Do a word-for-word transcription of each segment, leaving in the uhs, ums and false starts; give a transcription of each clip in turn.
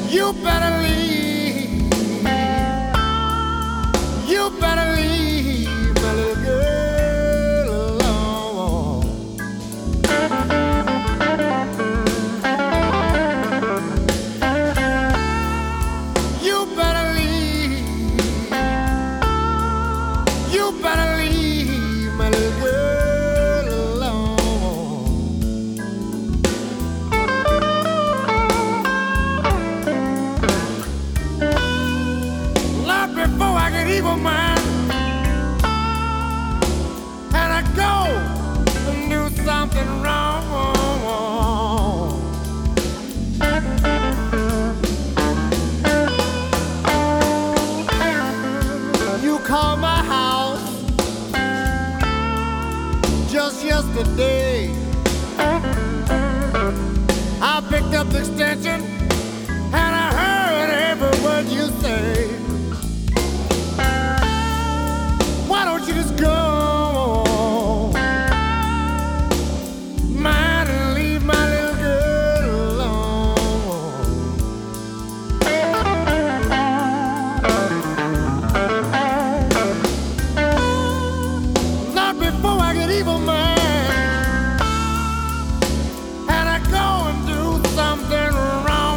You better leave. You better leave my little girl alone. You better leave. You better leave my little girl alone. Lord, before I get evil mind and I go and do something wrong, you call my house just yesterday. I picked up the extension and I heard every word you say. Why don't you just go mine and leave my little girl alone? Not before I get evil mind and I go and do something wrong.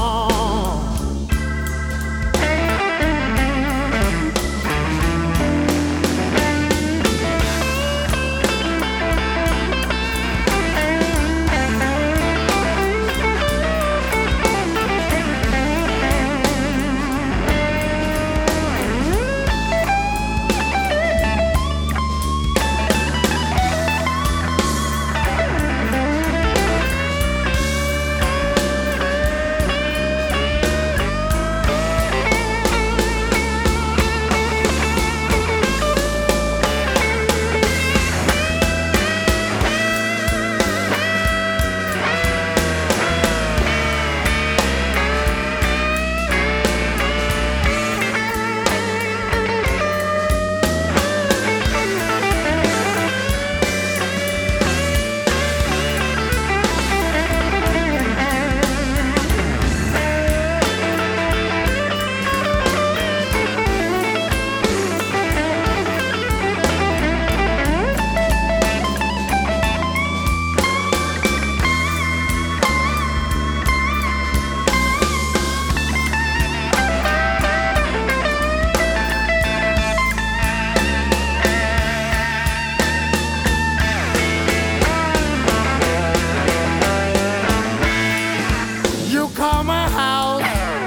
You call my house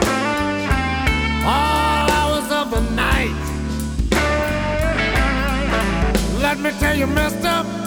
all hours of the night. Let me tell you, mister,